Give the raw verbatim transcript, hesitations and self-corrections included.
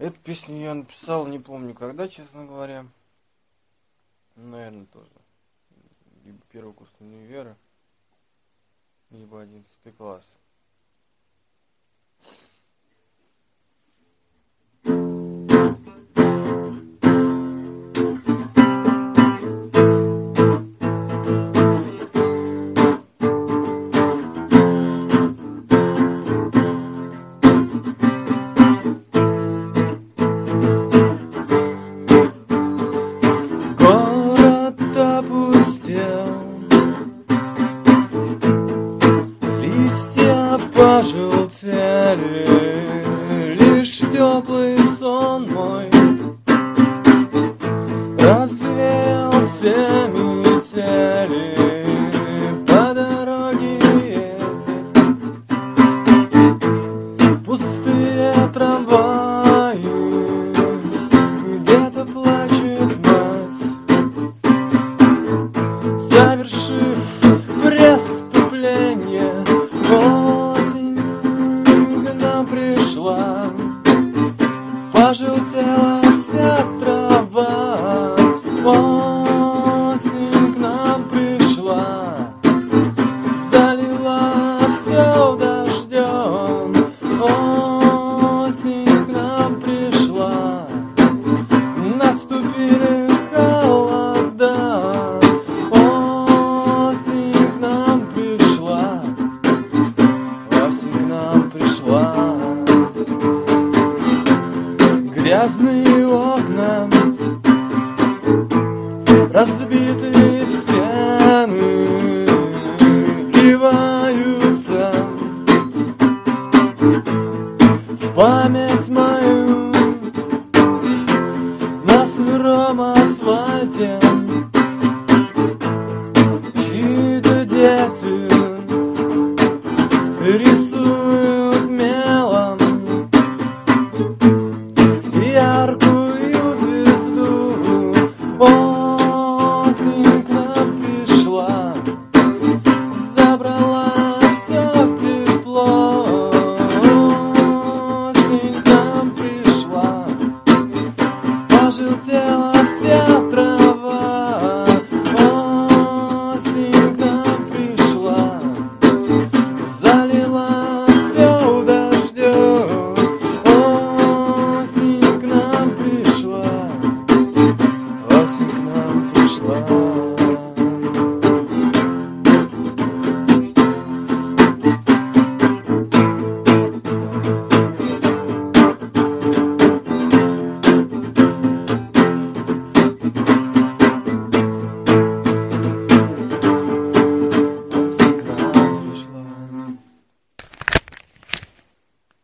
Эту песню я написал, не помню когда, честно говоря. Наверное, тоже. Либо первый курс универа, либо одиннадцатый класс. Пожелтели, лишь теплый сон мой развеял все метели, по дороге ездят пустые трамваи, где-то плачет мать, совершив преступление. Пришла, пожелтела вся трава, осень к нам пришла, залила все дождем, осень к нам пришла, наступили холода, осень к нам пришла, осень к нам пришла. Грязные окна, разбитые стены вливаются в память мою на сыром асфальте. Чьи-то дети рисуют